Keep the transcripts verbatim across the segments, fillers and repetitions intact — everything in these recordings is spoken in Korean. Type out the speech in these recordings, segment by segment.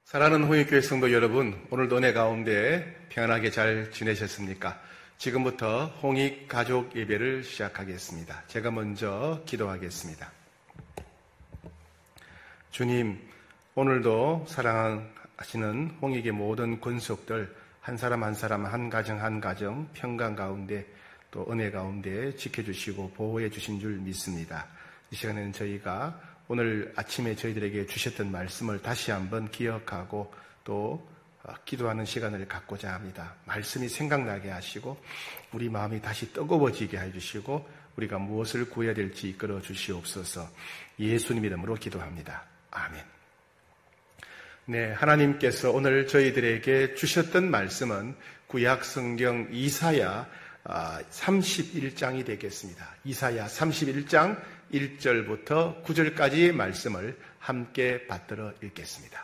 사랑하는 홍익교회 성도 여러분, 오늘도 은혜 가운데 평안하게 잘 지내셨습니까? 지금부터 홍익 가족 예배를 시작하겠습니다. 제가 먼저 기도하겠습니다. 주님, 오늘도 사랑하시는 홍익의 모든 권속들 한 사람 한 사람, 한 가정 한 가정 평강 가운데 또 은혜 가운데 지켜주시고 보호해 주신 줄 믿습니다. 이 시간에는 저희가 오늘 아침에 저희들에게 주셨던 말씀을 다시 한번 기억하고 또 기도하는 시간을 갖고자 합니다. 말씀이 생각나게 하시고 우리 마음이 다시 뜨거워지게 해주시고 우리가 무엇을 구해야 될지 이끌어 주시옵소서. 예수님 이름으로 기도합니다. 아멘. 네, 하나님께서 오늘 저희들에게 주셨던 말씀은 구약 성경 이사야 삼십일 장이 되겠습니다. 이사야 삼십일 장 일 절부터 구 절까지의 말씀을 함께 받들어 읽겠습니다.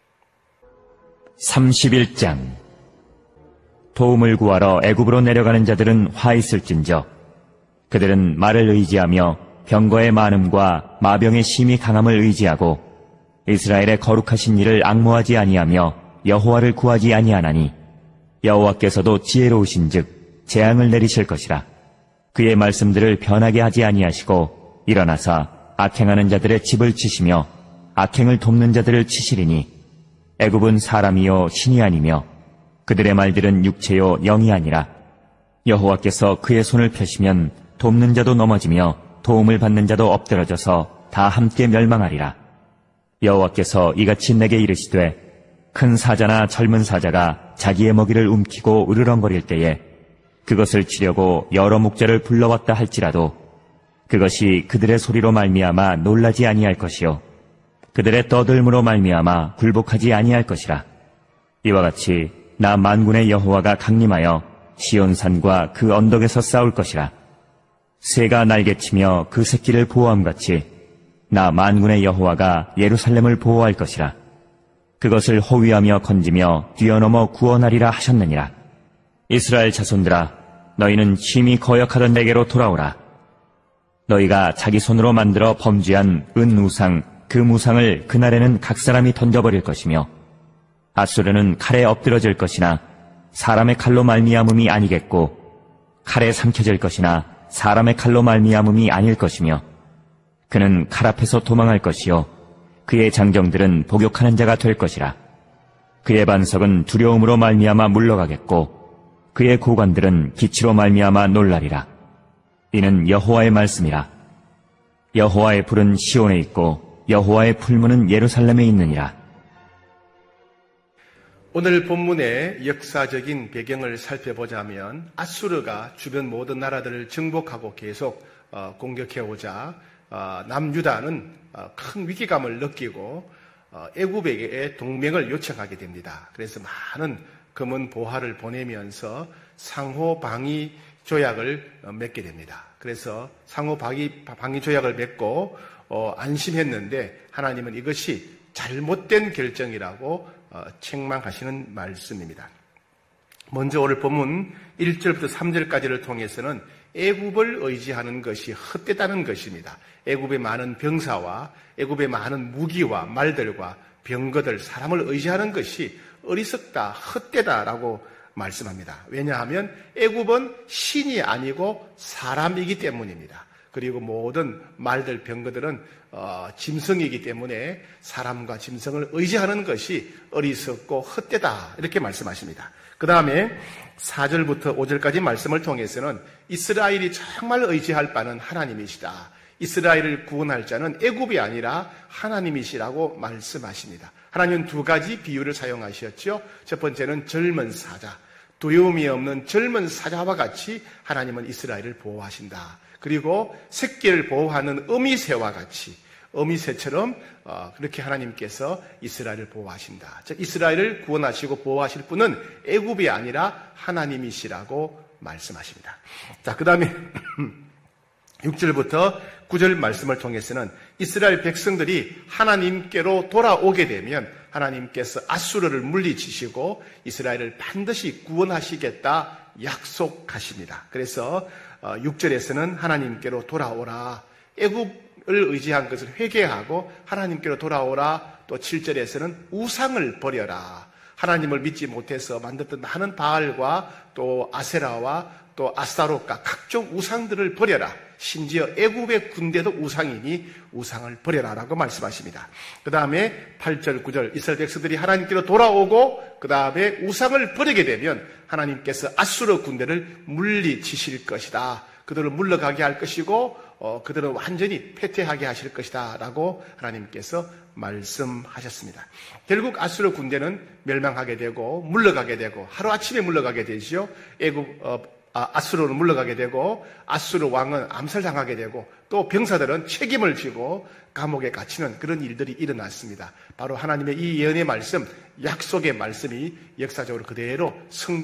삼십일 장. 도움을 구하러 애굽으로 내려가는 자들은 화 있을진저 그들은 말을 의지하며 병거의 많음과 마병의 심히 강함을 의지하고 이스라엘의 거룩하신 일을 앙모하지 아니하며 여호와를 구하지 아니하나니 여호와께서도 지혜로우신즉 재앙을 내리실 것이라. 그의 말씀들을 변하게 하지 아니하시고 일어나사 악행하는 자들의 집을 치시며 악행을 돕는 자들을 치시리니 애굽은 사람이요 신이 아니며 그들의 말들은 육체요 영이 아니라. 여호와께서 그의 손을 펴시면 돕는 자도 넘어지며 도움을 받는 자도 엎드러져서 다 함께 멸망하리라. 여호와께서 이같이 내게 이르시되 큰 사자나 젊은 사자가 자기의 먹이를 움키고 으르렁거릴 때에 그것을 치려고 여러 목자를 불러왔다 할지라도 그것이 그들의 소리로 말미암아 놀라지 아니할 것이요 그들의 떠들므로 말미암아 굴복하지 아니할 것이라. 이와 같이 나 만군의 여호와가 강림하여 시온산과 그 언덕에서 싸울 것이라. 새가 날개치며 그 새끼를 보호함같이 나 만군의 여호와가 예루살렘을 보호할 것이라. 그것을 호위하며 건지며 뛰어넘어 구원하리라 하셨느니라. 이스라엘 자손들아, 너희는 심히 거역하던 내게로 돌아오라. 너희가 자기 손으로 만들어 범죄한 은우상 그 무상을 그날에는 각 사람이 던져버릴 것이며 아수르는 칼에 엎드러질 것이나 사람의 칼로 말미암음이 아니겠고 칼에 삼켜질 것이나 사람의 칼로 말미암음이 아닐 것이며 그는 칼 앞에서 도망할 것이요 그의 장정들은 복욕하는 자가 될 것이라. 그의 반석은 두려움으로 말미암아 물러가겠고 그의 고관들은 기치로 말미암아 놀라리라. 이는 여호와의 말씀이라. 여호와의 불은 시온에 있고 여호와의 풀무는 예루살렘에 있느니라. 오늘 본문의 역사적인 배경을 살펴보자면 아수르가 주변 모든 나라들을 정복하고 계속 공격해오자 남유다는 큰 위기감을 느끼고 애굽에게 동맹을 요청하게 됩니다. 그래서 많은 금은 보화를 보내면서 상호 방위 조약을 맺게 됩니다. 그래서 상호 방위, 방위 조약을 맺고 어, 안심했는데 하나님은 이것이 잘못된 결정이라고 어, 책망하시는 말씀입니다. 먼저 오늘 본문 일 절부터 삼 절까지를 통해서는 애굽을 의지하는 것이 헛되다는 것입니다. 애굽의 많은 병사와 애굽의 많은 무기와 말들과 병거들, 사람을 의지하는 것이 어리석다, 헛되다라고 말씀합니다. 왜냐하면 애굽은 신이 아니고 사람이기 때문입니다. 그리고 모든 말들, 병거들은 어, 짐승이기 때문에 사람과 짐승을 의지하는 것이 어리석고 헛되다 이렇게 말씀하십니다. 그 다음에 사 절부터 오 절까지 말씀을 통해서는 이스라엘이 정말 의지할 바는 하나님이시다. 이스라엘을 구원할 자는 애굽이 아니라 하나님이시라고 말씀하십니다. 하나님은 두 가지 비유를 사용하셨죠. 첫 번째는 젊은 사자, 두려움이 없는 젊은 사자와 같이 하나님은 이스라엘을 보호하신다. 그리고 새끼를 보호하는 어미새와 같이 어미새처럼 그렇게 하나님께서 이스라엘을 보호하신다. 즉 이스라엘을 구원하시고 보호하실 분은 애굽이 아니라 하나님이시라고 말씀하십니다. 자, 그 다음에 육 절부터 구 절 말씀을 통해서는 이스라엘 백성들이 하나님께로 돌아오게 되면 하나님께서 아수르를 물리치시고 이스라엘을 반드시 구원하시겠다 약속하십니다. 그래서 육 절에서는 하나님께로 돌아오라. 애굽 의지한 것을 회개하고 하나님께로 돌아오라. 또 칠 절에서는 우상을 버려라. 하나님을 믿지 못해서 만들었던 많은 바알과 또 아세라와 또 아스타롯과 각종 우상들을 버려라. 심지어 애굽의 군대도 우상이니 우상을 버려라라고 말씀하십니다. 그 다음에 팔 절, 구 절 이스라엘 백성들이 하나님께로 돌아오고 그 다음에 우상을 버리게 되면 하나님께서 아수르 군대를 물리치실 것이다. 그들을 물러가게 할 것이고 어, 그들은 완전히 패퇴하게 하실 것이다 라고 하나님께서 말씀하셨습니다. 결국 아수르 군대는 멸망하게 되고 물러가게 되고 하루아침에 물러가게 되죠. 애굽 어, 아, 아수르는 물러가게 되고 아수르 왕은 암살당하게 되고 또 병사들은 책임을 지고 감옥에 갇히는 그런 일들이 일어났습니다. 바로 하나님의 이 예언의 말씀, 약속의 말씀이 역사적으로 그대로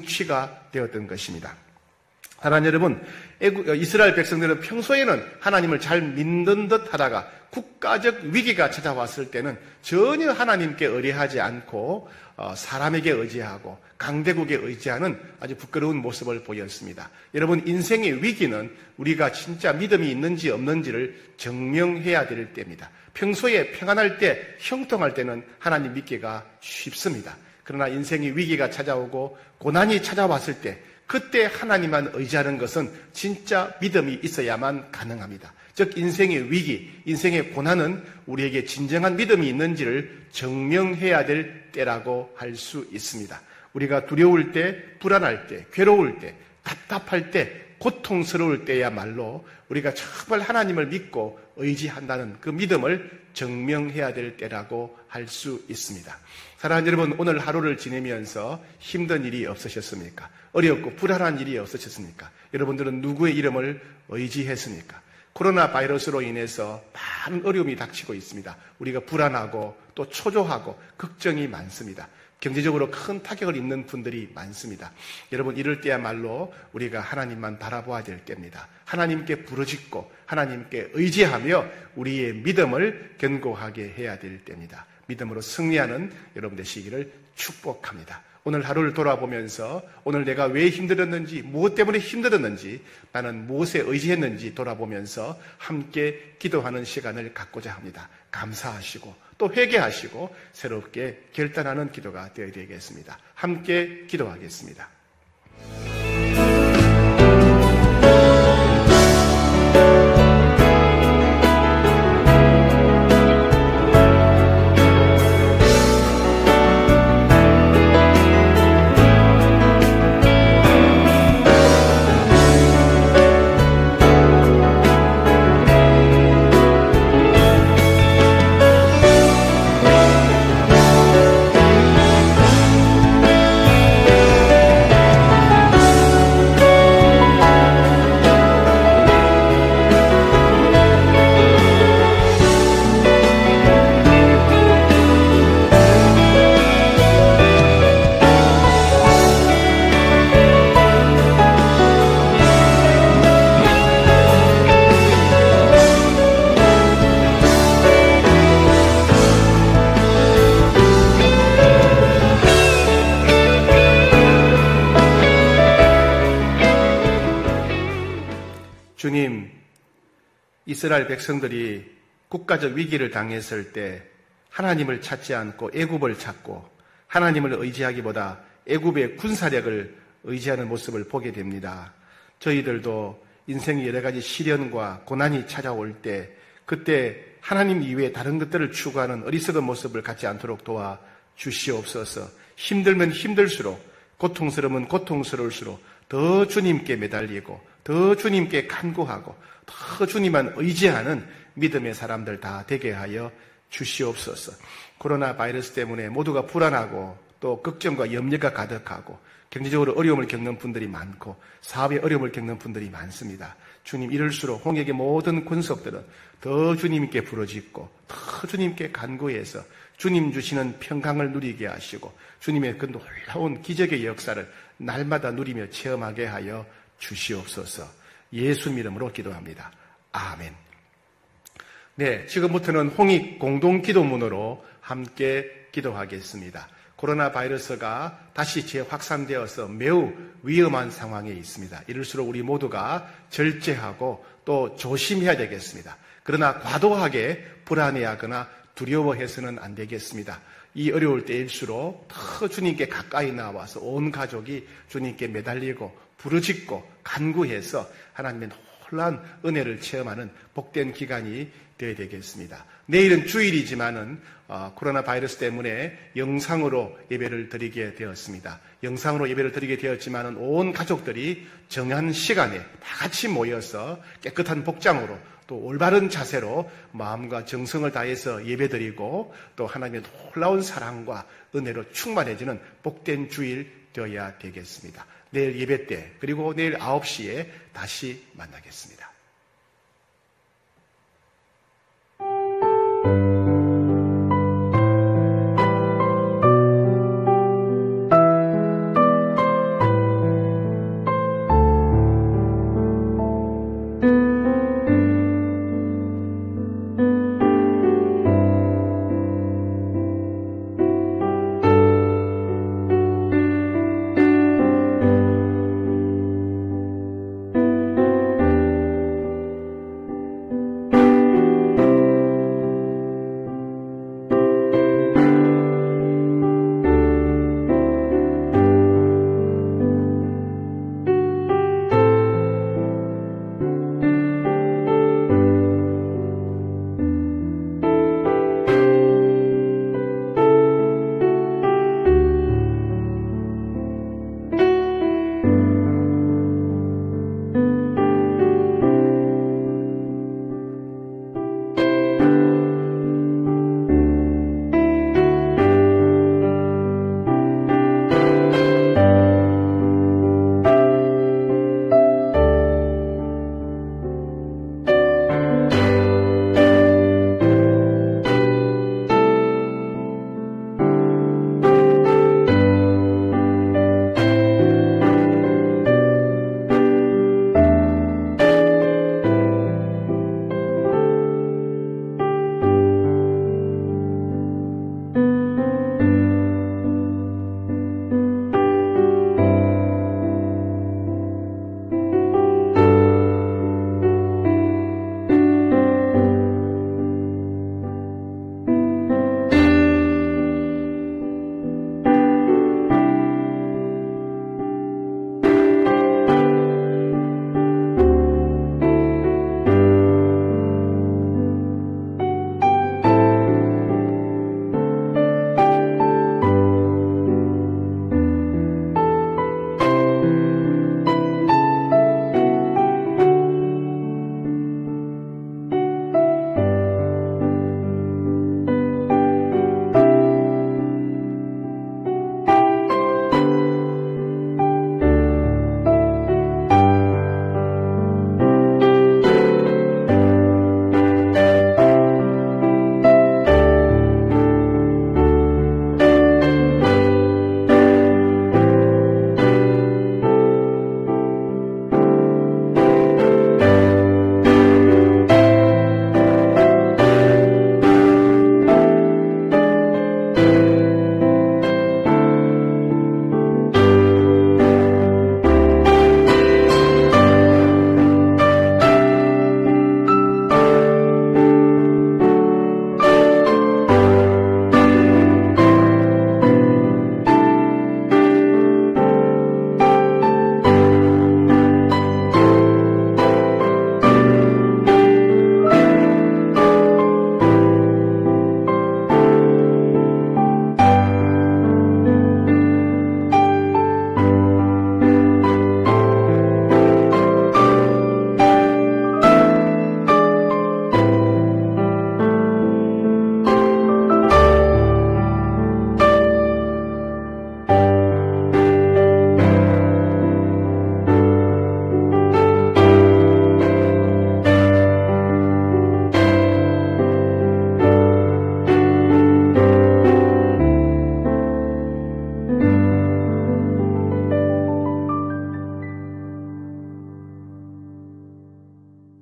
성취가 되었던 것입니다. 사랑하는 여러분, 이스라엘 백성들은 평소에는 하나님을 잘 믿는 듯 하다가 국가적 위기가 찾아왔을 때는 전혀 하나님께 의뢰하지 않고 사람에게 의지하고 강대국에 의지하는 아주 부끄러운 모습을 보였습니다. 여러분, 인생의 위기는 우리가 진짜 믿음이 있는지 없는지를 증명해야 될 때입니다. 평소에 평안할 때, 형통할 때는 하나님 믿기가 쉽습니다. 그러나 인생의 위기가 찾아오고 고난이 찾아왔을 때 그때 하나님만 의지하는 것은 진짜 믿음이 있어야만 가능합니다. 즉 인생의 위기, 인생의 고난은 우리에게 진정한 믿음이 있는지를 증명해야 될 때라고 할 수 있습니다. 우리가 두려울 때, 불안할 때, 괴로울 때, 답답할 때, 고통스러울 때야말로 우리가 정말 하나님을 믿고 의지한다는 그 믿음을 증명해야 될 때라고 할 수 있습니다. 사랑하는 여러분, 오늘 하루를 지내면서 힘든 일이 없으셨습니까? 어렵고 불안한 일이 없으셨습니까? 여러분들은 누구의 이름을 의지했습니까? 코로나 바이러스로 인해서 많은 어려움이 닥치고 있습니다. 우리가 불안하고 또 초조하고 걱정이 많습니다. 경제적으로 큰 타격을 입는 분들이 많습니다. 여러분, 이럴 때야말로 우리가 하나님만 바라보아야 될 때입니다. 하나님께 부르짖고 하나님께 의지하며 우리의 믿음을 견고하게 해야 될 때입니다. 믿음으로 승리하는 여러분 되시기를 축복합니다. 오늘 하루를 돌아보면서 오늘 내가 왜 힘들었는지, 무엇 때문에 힘들었는지, 나는 무엇에 의지했는지 돌아보면서 함께 기도하는 시간을 갖고자 합니다. 감사하시고 또 회개하시고 새롭게 결단하는 기도가 되어야 되겠습니다. 함께 기도하겠습니다. 주님, 이스라엘 백성들이 국가적 위기를 당했을 때 하나님을 찾지 않고 애굽을 찾고 하나님을 의지하기보다 애굽의 군사력을 의지하는 모습을 보게 됩니다. 저희들도 인생의 여러 가지 시련과 고난이 찾아올 때 그때 하나님 이외에 다른 것들을 추구하는 어리석은 모습을 갖지 않도록 도와 주시옵소서. 힘들면 힘들수록, 고통스러우면 고통스러울수록 더 주님께 매달리고 더 주님께 간구하고 더 주님만 의지하는 믿음의 사람들 다 되게 하여 주시옵소서. 코로나 바이러스 때문에 모두가 불안하고 또 걱정과 염려가 가득하고 경제적으로 어려움을 겪는 분들이 많고 사업에 어려움을 겪는 분들이 많습니다. 주님, 이럴수록 홍역의 모든 군속들은 더 주님께 부르짖고 더 주님께 간구해서 주님 주시는 평강을 누리게 하시고 주님의 그 놀라운 기적의 역사를 날마다 누리며 체험하게 하여 주시옵소서. 예수 이름으로 기도합니다. 아멘. 네, 지금부터는 홍익 공동기도문으로 함께 기도하겠습니다. 코로나 바이러스가 다시 재확산되어서 매우 위험한 상황에 있습니다. 이럴수록 우리 모두가 절제하고 또 조심해야 되겠습니다. 그러나 과도하게 불안해하거나 두려워해서는 안 되겠습니다. 이 어려울 때일수록 더 주님께 가까이 나와서 온 가족이 주님께 매달리고 부르짖고 간구해서 하나님의 놀라운 은혜를 체험하는 복된 기간이 되어야 되겠습니다. 내일은 주일이지만은 어, 코로나 바이러스 때문에 영상으로 예배를 드리게 되었습니다. 영상으로 예배를 드리게 되었지만은 온 가족들이 정한 시간에 다 같이 모여서 깨끗한 복장으로 또 올바른 자세로 마음과 정성을 다해서 예배드리고 또 하나님의 놀라운 사랑과 은혜로 충만해지는 복된 주일 되어야 되겠습니다. 내일 예배 때 그리고 내일 아홉 시에 다시 만나겠습니다.